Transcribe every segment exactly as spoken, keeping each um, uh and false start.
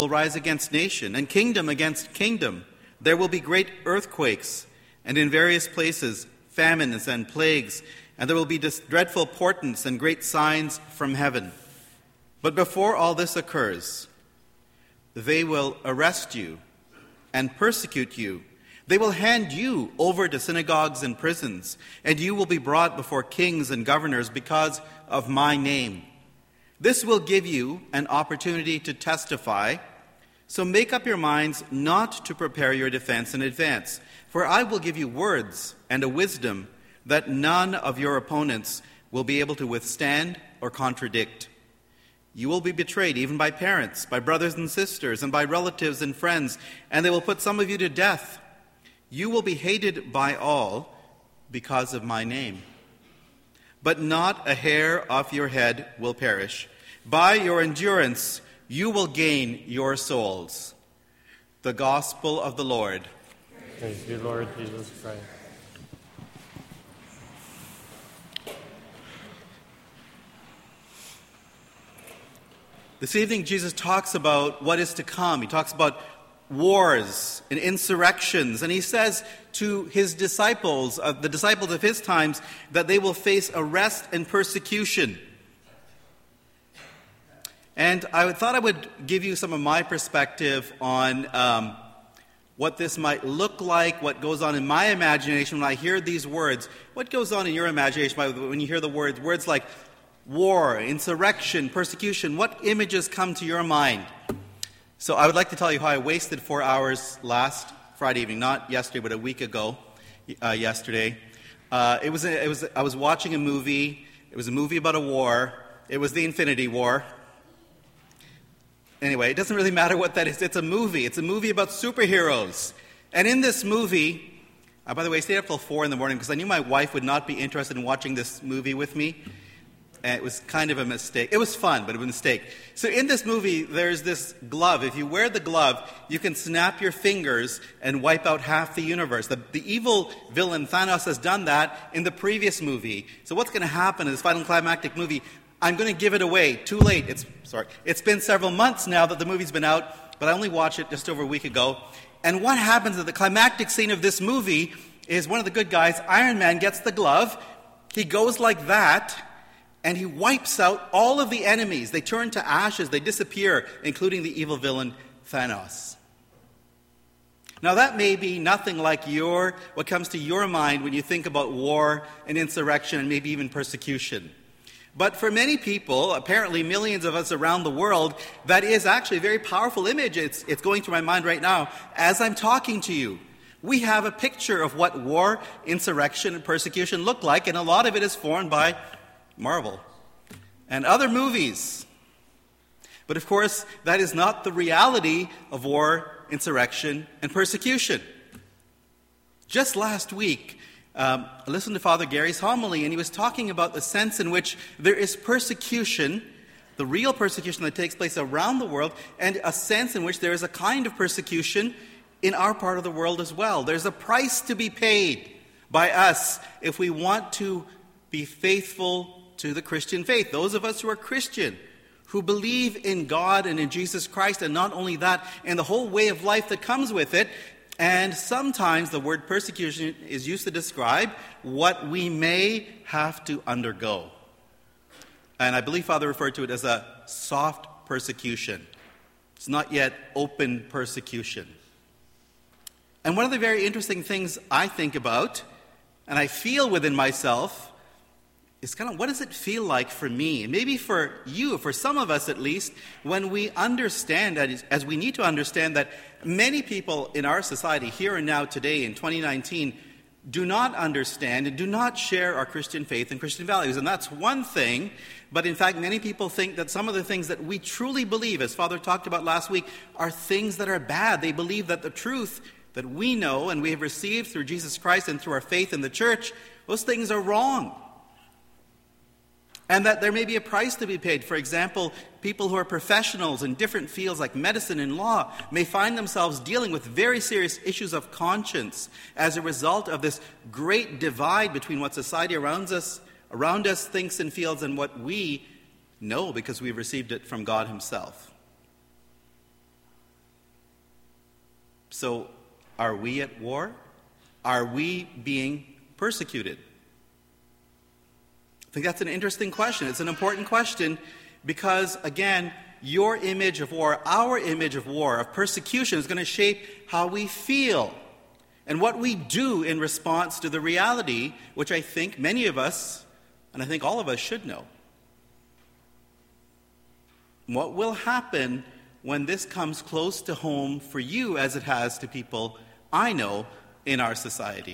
will rise against nation, and kingdom against kingdom. There will be great earthquakes, and in various places famines and plagues, and there will be dreadful portents and great signs from heaven. But before all this occurs, they will arrest you and persecute you. They will hand you over to synagogues and prisons, and you will be brought before kings and governors because of my name. This will give you an opportunity to testify. So make up your minds not to prepare your defense in advance, for I will give you words and a wisdom that none of your opponents will be able to withstand or contradict. You will be betrayed even by parents, by brothers and sisters, and by relatives and friends, and they will put some of you to death. You will be hated by all because of my name. But not a hair off your head will perish. By your endurance, you will gain your souls. The gospel of the Lord. Praise you, Lord Jesus Christ. This evening, Jesus talks about what is to come. He talks about wars and insurrections, and he says to his disciples, uh, the disciples of his times, that they will face arrest and persecution. And I thought I would give you some of my perspective on um, what this might look like, what goes on in my imagination when I hear these words. What goes on in your imagination when you hear the words, words like war, insurrection, persecution? What images come to your mind? So I would like to tell you how I wasted four hours last Friday evening, not yesterday, but a week ago, uh, yesterday. Uh, it was, a, it was. I was watching a movie. It was a movie about a war. It was the Infinity War. Anyway, it doesn't really matter what that is. It's a movie. It's a movie about superheroes. And in this movie, uh, by the way, I stayed up till four in the morning because I knew my wife would not be interested in watching this movie with me. And it was kind of a mistake. It was fun, but it was a mistake. So in this movie, there's this glove. If you wear the glove, you can snap your fingers and wipe out half the universe. The, the evil villain, Thanos, has done that in the previous movie. So what's going to happen in this final climactic movie? I'm going to give it away. Too late. It's sorry. It's been several months now that the movie's been out, but I only watched it just over a week ago. And what happens at the climactic scene of this movie is one of the good guys, Iron Man, gets the glove. He goes like that, and he wipes out all of the enemies. They turn to ashes. They disappear, including the evil villain, Thanos. Now, that may be nothing like your what comes to your mind when you think about war and insurrection and maybe even persecution. But for many people, apparently millions of us around the world, that is actually a very powerful image. It's, it's going through my mind right now as I'm talking to you. We have a picture of what war, insurrection, and persecution look like, and a lot of it is formed by Marvel and other movies. But of course, that is not the reality of war, insurrection, and persecution. Just last week, um, I listened to Father Gary's homily, and he was talking about the sense in which there is persecution, the real persecution that takes place around the world, and a sense in which there is a kind of persecution in our part of the world as well. There's a price to be paid by us if we want to be faithful to the Christian faith. Those of us who are Christian, who believe in God and in Jesus Christ, and not only that, in the whole way of life that comes with it. And sometimes the word persecution is used to describe what we may have to undergo. And I believe Father referred to it as a soft persecution. It's not yet open persecution. And one of the very interesting things I think about, and I feel within myself, is kind of what does it feel like for me, and maybe for you, for some of us at least, when we understand, as, as we need to understand that many people in our society, here and now today in twenty nineteen, do not understand and do not share our Christian faith and Christian values. And that's one thing, but in fact many people think that some of the things that we truly believe, as Father talked about last week, are things that are bad. They believe that the truth that we know and we have received through Jesus Christ and through our faith in the church, those things are wrong. And that there may be a price to be paid. For example, people who are professionals in different fields like medicine and law may find themselves dealing with very serious issues of conscience as a result of this great divide between what society around us, around us thinks and feels and what we know because we've received it from God himself. So, are we at war? Are we being persecuted? I think that's an interesting question. It's an important question because, again, your image of war, our image of war, of persecution, is going to shape how we feel and what we do in response to the reality, which I think many of us, and I think all of us should know. What will happen when this comes close to home for you as it has to people I know in our society?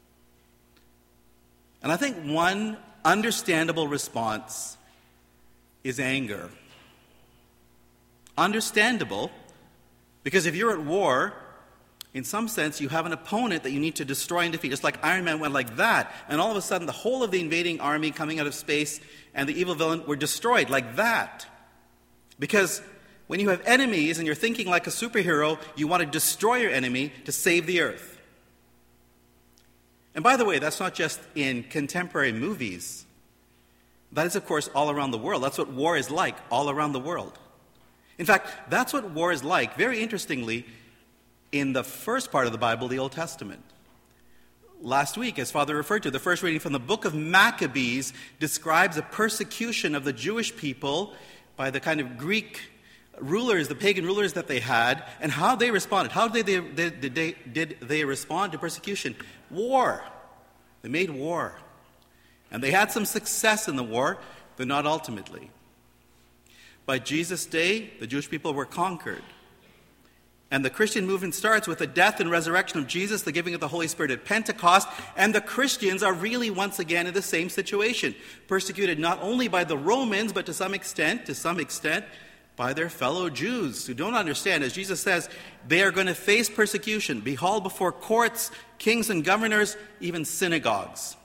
And I think one understandable response is anger. Understandable, because if you're at war, in some sense, you have an opponent that you need to destroy and defeat, just like Iron Man went like that, and all of a sudden the whole of the invading army coming out of space and the evil villain were destroyed like that. Because when you have enemies and you're thinking like a superhero, you want to destroy your enemy to save the earth. And by the way, that's not just in contemporary movies. That is, of course, all around the world. That's what war is like all around the world. In fact, that's what war is like, very interestingly, in the first part of the Bible, the Old Testament. Last week, as Father referred to, the first reading from the book of Maccabees describes a persecution of the Jewish people by the kind of Greek rulers, the pagan rulers that they had, and how they responded. How did they, did, did they, did they respond to persecution? War. They made war. And they had some success in the war, but not ultimately. By Jesus' day, the Jewish people were conquered. And the Christian movement starts with the death and resurrection of Jesus, the giving of the Holy Spirit at Pentecost, and the Christians are really once again in the same situation, persecuted not only by the Romans, but to some extent, to some extent, by their fellow Jews who don't understand. As Jesus says, they are going to face persecution, be hauled before courts, kings and governors, even synagogues.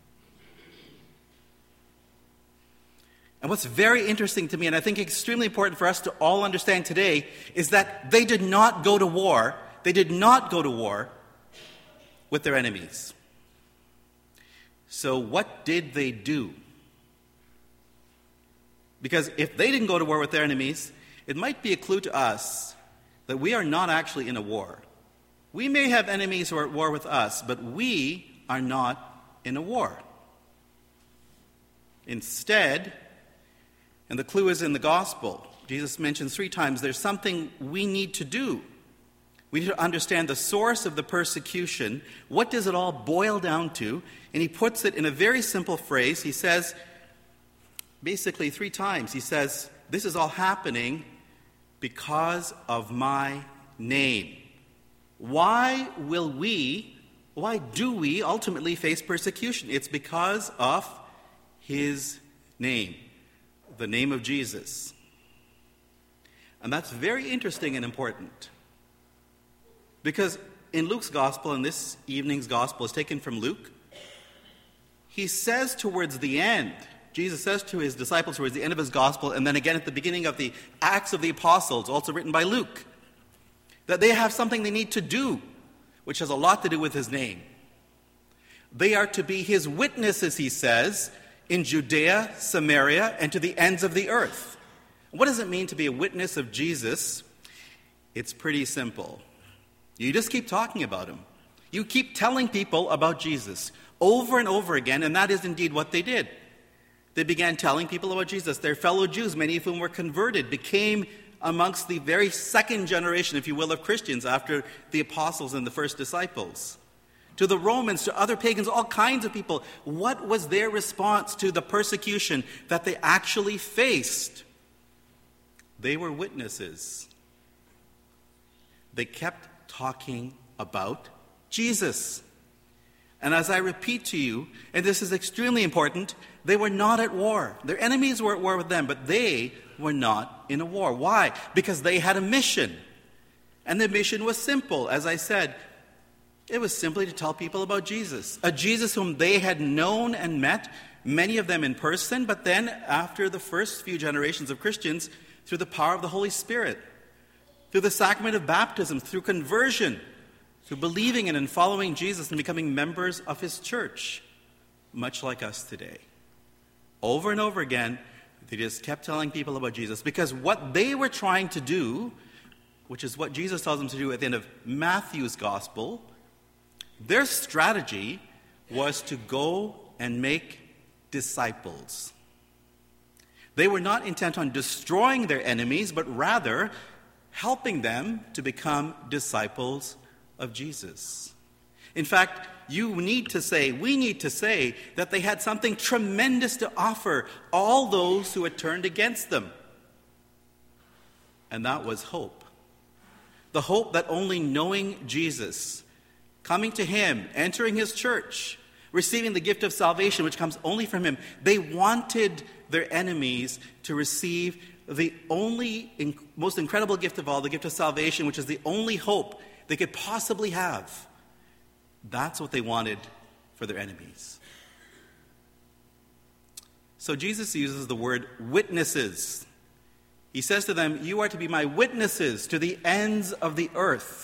And what's very interesting to me, and I think extremely important for us to all understand today, is that they did not go to war. They did not go to war with their enemies. So what did they do? Because if they didn't go to war with their enemies, it might be a clue to us that we are not actually in a war. We may have enemies who are at war with us, but we are not in a war. Instead, and the clue is in the gospel, Jesus mentions three times there's something we need to do. We need to understand the source of the persecution. What does it all boil down to? And he puts it in a very simple phrase. He says, basically three times, he says, this is all happening because of my name. Why will we, why do we ultimately face persecution? It's because of his name, the name of Jesus. And that's very interesting and important. Because in Luke's gospel, and this evening's gospel is taken from Luke, he says towards the end, Jesus says to his disciples towards the end of his gospel, and then again at the beginning of the Acts of the Apostles, also written by Luke, that they have something they need to do, which has a lot to do with his name. They are to be his witnesses, he says, in Judea, Samaria, and to the ends of the earth. What does it mean to be a witness of Jesus? It's pretty simple. You just keep talking about him. You keep telling people about Jesus over and over again, and that is indeed what they did. They began telling people about Jesus. Their fellow Jews, many of whom were converted, became amongst the very second generation, if you will, of Christians after the apostles and the first disciples. To the Romans, to other pagans, all kinds of people. What was their response to the persecution that they actually faced? They were witnesses. They kept talking about Jesus. And as I repeat to you, and this is extremely important, they were not at war. Their enemies were at war with them, but they were not in a war. Why? Because they had a mission. And the mission was simple. As I said, it was simply to tell people about Jesus. A Jesus whom they had known and met, many of them in person, but then after the first few generations of Christians, through the power of the Holy Spirit, through the sacrament of baptism, through conversion, through believing in and following Jesus and becoming members of his church, much like us today. Over and over again, they just kept telling people about Jesus because what they were trying to do which is what Jesus tells them to do at the end of Matthew's gospel, their strategy was to go and make disciples. They were not intent on destroying their enemies, but rather helping them to become disciples of Jesus. In fact, you need to say, we need to say, that they had something tremendous to offer all those who had turned against them. And that was hope. The hope that only knowing Jesus, coming to him, entering his church, receiving the gift of salvation, which comes only from him, they wanted their enemies to receive the only, in, most incredible gift of all, the gift of salvation, which is the only hope they could possibly have. That's what they wanted for their enemies. So Jesus uses the word witnesses. He says to them, you are to be my witnesses to the ends of the earth.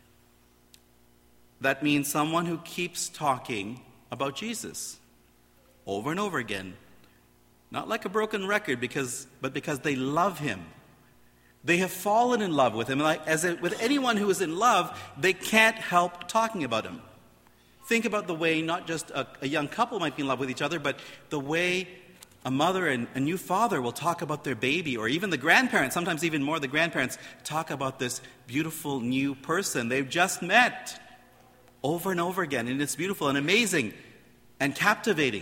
That means someone who keeps talking about Jesus over and over again. Not like a broken record, because, but because they love him. They have fallen in love with him. Like, as it, with anyone who is in love, they can't help talking about him. Think about the way not just a, a young couple might be in love with each other, but the way a mother and a new father will talk about their baby, or even the grandparents, sometimes even more the grandparents, talk about this beautiful new person they've just met over and over again. And it's beautiful and amazing and captivating.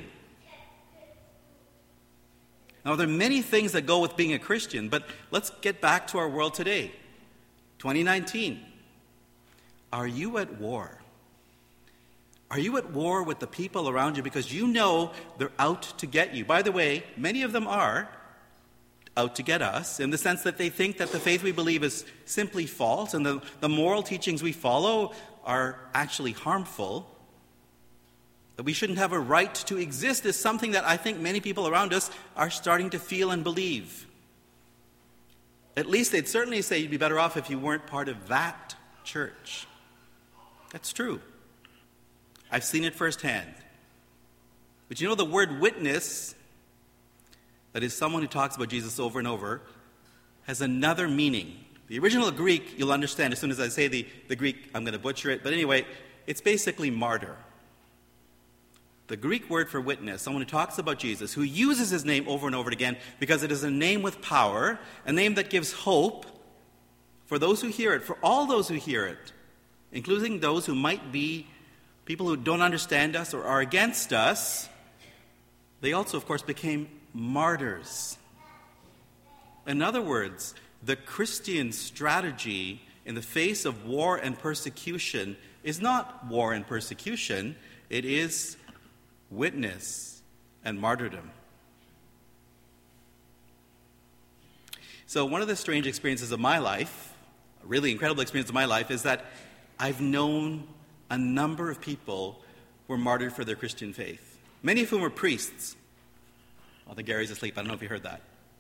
Now, there are many things that go with being a Christian, but let's get back to our world today. twenty nineteen. Are you at war? Are you at war with the people around you because you know they're out to get you? By the way, many of them are out to get us, in the sense that they think that the faith we believe is simply false, and the, the moral teachings we follow are actually harmful. That we shouldn't have a right to exist is something that I think many people around us are starting to feel and believe. At least they'd certainly say you'd be better off if you weren't part of that church. That's true. I've seen it firsthand. But you know, the word witness, that is someone who talks about Jesus over and over, has another meaning. The original Greek, you'll understand as soon as I say the, the Greek, I'm going to butcher it. But anyway, it's basically martyr. The Greek word for witness, someone who talks about Jesus, who uses his name over and over again because it is a name with power, a name that gives hope for those who hear it, for all those who hear it, including those who might be people who don't understand us or are against us. They also, of course, became martyrs. In other words, the Christian strategy in the face of war and persecution is not war and persecution, it is witness and martyrdom. So one of the strange experiences of my life, a really incredible experience of my life, is that I've known a number of people who were martyred for their Christian faith, many of whom were priests. Well, the Gary's asleep. I don't know if you heard that.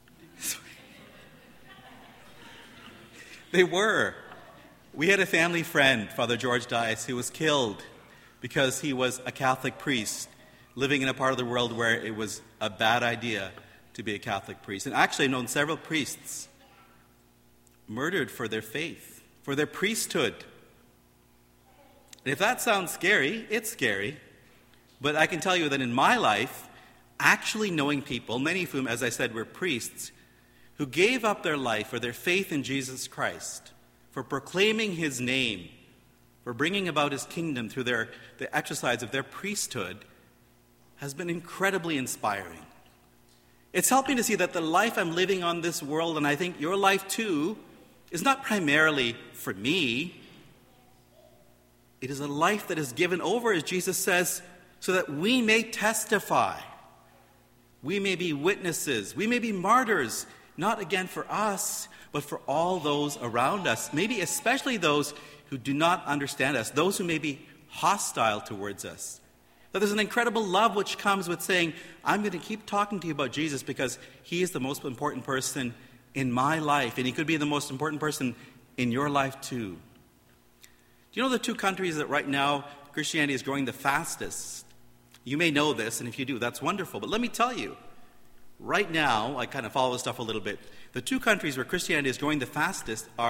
They were. We had a family friend, Father George Dias, who was killed because he was a Catholic priest living in a part of the world where it was a bad idea to be a Catholic priest. And actually, I've known several priests murdered for their faith, for their priesthood. And if that sounds scary, it's scary. But I can tell you that in my life, actually knowing people, many of whom, as I said, were priests, who gave up their life for their faith in Jesus Christ, for proclaiming his name, for bringing about his kingdom through their, the exercise of their priesthood, has been incredibly inspiring. It's helping to see that the life I'm living on this world, and I think your life too, is not primarily for me. It is a life that is given over, as Jesus says, so that we may testify. We may be witnesses. We may be martyrs, not again for us, but for all those around us, maybe especially those who do not understand us, those who may be hostile towards us. That there's an incredible love which comes with saying, I'm going to keep talking to you about Jesus because he is the most important person in my life, and he could be the most important person in your life too. Do you know the two countries that right now Christianity is growing the fastest? You may know this, and if you do, that's wonderful. But let me tell you, right now, I kind of follow this stuff a little bit. The two countries where Christianity is growing the fastest are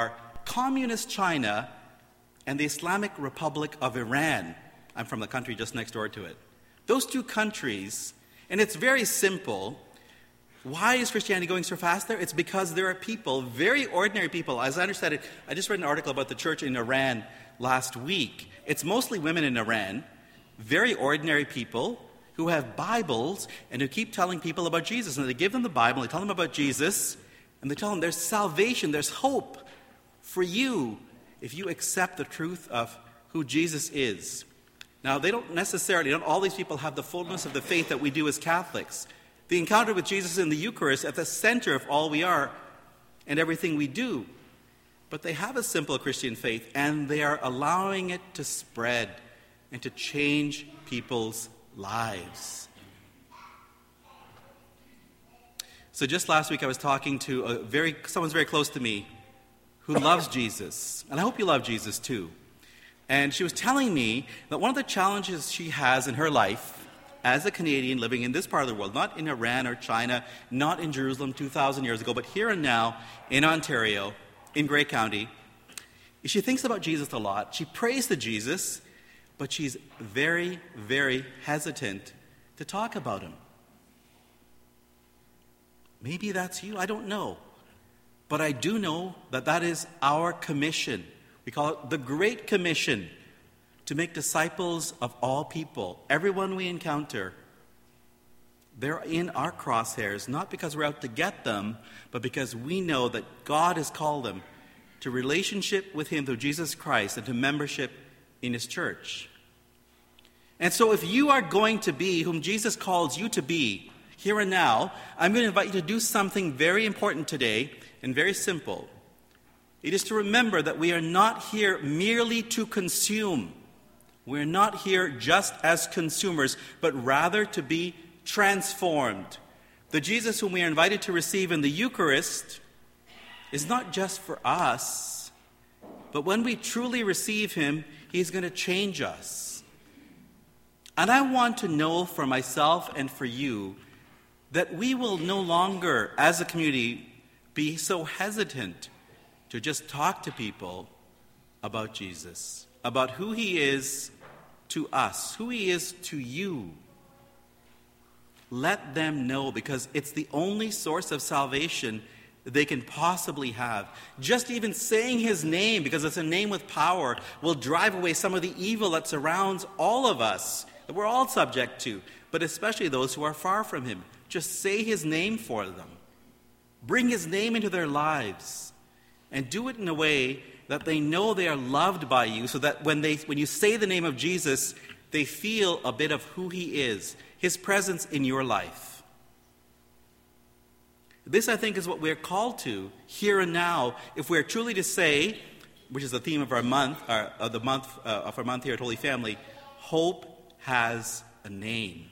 Communist China and the Islamic Republic of Iran. I'm from the country just next door to it. Those two countries, and it's very simple. Why is Christianity going so fast there? It's because there are people, very ordinary people. As I understand it, I just read an article about the church in Iran last week. It's mostly women in Iran, very ordinary people who have Bibles and who keep telling people about Jesus. And they give them the Bible, they tell them about Jesus, and they tell them there's salvation, there's hope for you if you accept the truth of who Jesus is. Now, they don't necessarily, not all these people have the fullness of the faith that we do as Catholics. The encounter with Jesus in the Eucharist at the center of all we are and everything we do. But they have a simple Christian faith, and they are allowing it to spread and to change people's lives. So just last week I was talking to a very someone's very close to me who loves Jesus. And I hope you love Jesus too. And she was telling me that one of the challenges she has in her life as a Canadian living in this part of the world, not in Iran or China, not in Jerusalem two thousand years ago, but here and now in Ontario, in Grey County, is she thinks about Jesus a lot. She prays to Jesus, but she's very, very hesitant to talk about him. Maybe that's you, I don't know. But I do know that that is our commission. We call it the Great Commission, to make disciples of all people. Everyone we encounter, they're in our crosshairs, not because we're out to get them, but because we know that God has called them to relationship with him through Jesus Christ and to membership in his church. And so if you are going to be whom Jesus calls you to be here and now, I'm going to invite you to do something very important today and very simple. It is to remember that we are not here merely to consume. We're not here just as consumers, but rather to be transformed. The Jesus whom we are invited to receive in the Eucharist is not just for us, but when we truly receive him, he's going to change us. And I want to know for myself and for you that we will no longer, as a community, be so hesitant to just talk to people about Jesus, about who he is to us, who he is to you. Let them know, because it's the only source of salvation they can possibly have. Just even saying his name, because it's a name with power, will drive away some of the evil that surrounds all of us, that we're all subject to, but especially those who are far from him. Just say his name for them. Bring his name into their lives. And do it in a way that they know they are loved by you, so that when they when you say the name of Jesus, they feel a bit of who he is, his presence in your life. This, I think, is what we're called to here and now, if we're truly to say, which is the theme of our month, uh, of the month uh, of our month here at Holy Family, hope has a name.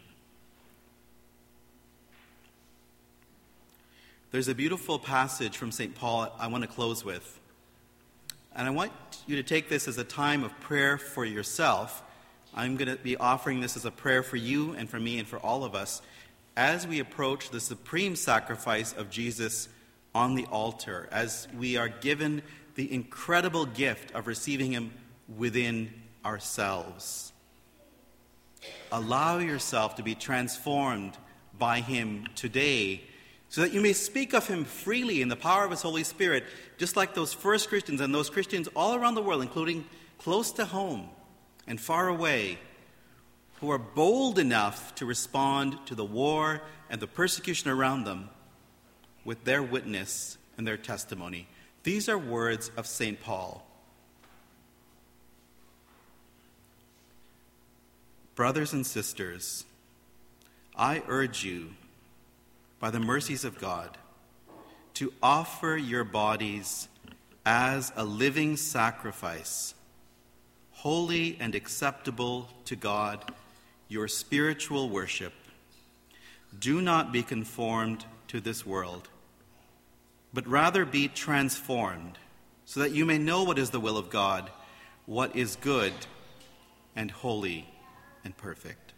There's a beautiful passage from Saint Paul I want to close with. And I want you to take this as a time of prayer for yourself. I'm going to be offering this as a prayer for you and for me and for all of us as we approach the supreme sacrifice of Jesus on the altar, as we are given the incredible gift of receiving him within ourselves. Allow yourself to be transformed by him today, so that you may speak of him freely in the power of his Holy Spirit, just like those first Christians and those Christians all around the world, including close to home and far away, who are bold enough to respond to the war and the persecution around them with their witness and their testimony. These are words of Saint Paul. Brothers and sisters, I urge you, by the mercies of God, to offer your bodies as a living sacrifice, holy and acceptable to God, your spiritual worship. Do not be conformed to this world, but rather be transformed, so that you may know what is the will of God, what is good and holy and perfect.